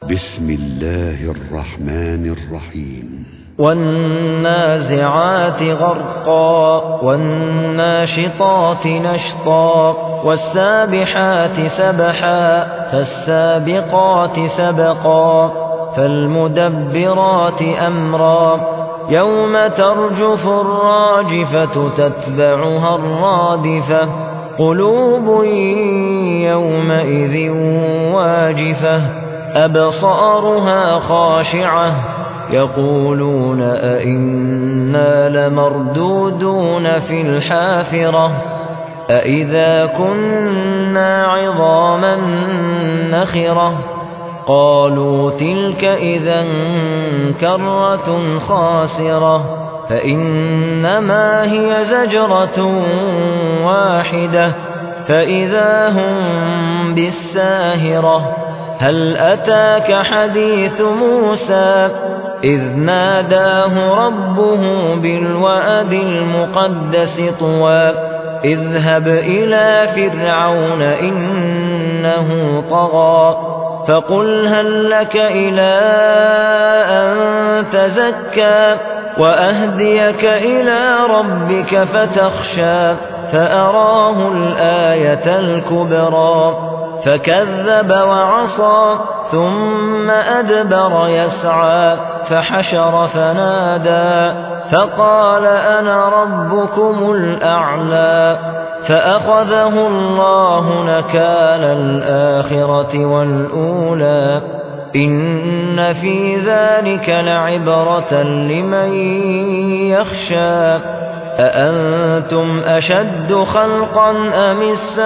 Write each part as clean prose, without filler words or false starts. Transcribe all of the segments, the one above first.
بسم الله الرحمن الرحيم والنازعات غرقا والناشطات نشطا والسابحات سبحا فالسابقات سبقا فالمدبرات أمرا يوم ترجف الراجفة تتبعها الرادفة قلوب يومئذ واجفة أبصارها خاشعة يقولون أئنا لمردودون في الحافرة أئذا كنا عظاما نخرة قالوا تلك إذا كرة خاسرة فإنما هي زجرة واحدة فإذا هم بالساهرة هل أتاك حديث موسى إذ ناداه ربه بالواد المقدس طوى اذهب إلى فرعون إنه طغى فقل هل لك إلى أن تزكى وأهديك إلى ربك فتخشى فأراه الآية الكبرى فكذب وعصى ثم أدبر يسعى فحشر فنادى فقال أنا ربكم الأعلى فأخذه الله نكال الآخرة والأولى إن في ذلك لعبرة لمن يخشى أأنتم أشد خلقا أم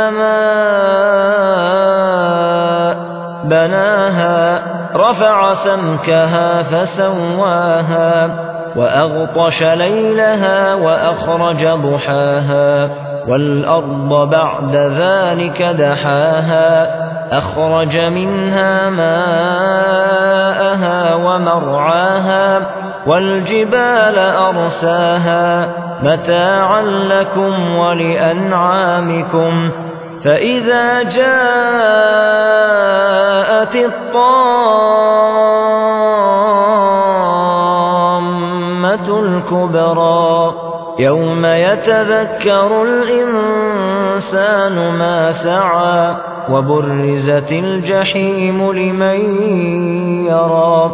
السماء بناها رفع سمكها فسواها وأغطش ليلها وأخرج ضحاها والأرض بعد ذلك دحاها أخرج منها ماءها ومرعاها والجبال أرساها متاعا لكم ولأنعامكم فإذا جاءت الطامة الكبرى يوم يتذكر الإنسان ما سعى وبرزت الجحيم لمن يرى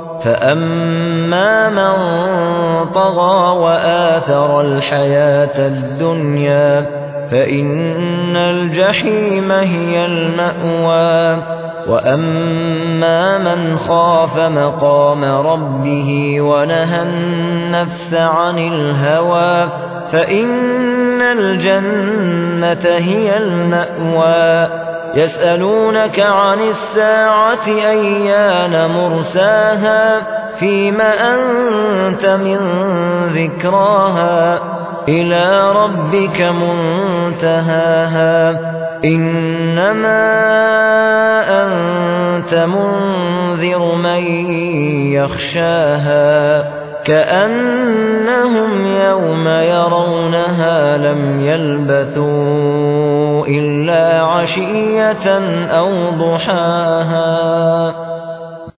فأما من طغى وآثر الحياة الدنيا فإن الجحيم هي المأوى وأما من خاف مقام ربه ونهى النفس عن الهوى فإن الجنة هي المأوى يسألونك عن الساعة أيان مرساها فيم أنت من ذكراها إلى ربك منتهاها إنما أنت منذر من يخشاها كأنهم يوم يرونها لم يلبثوا إلا عشية أو ضحاها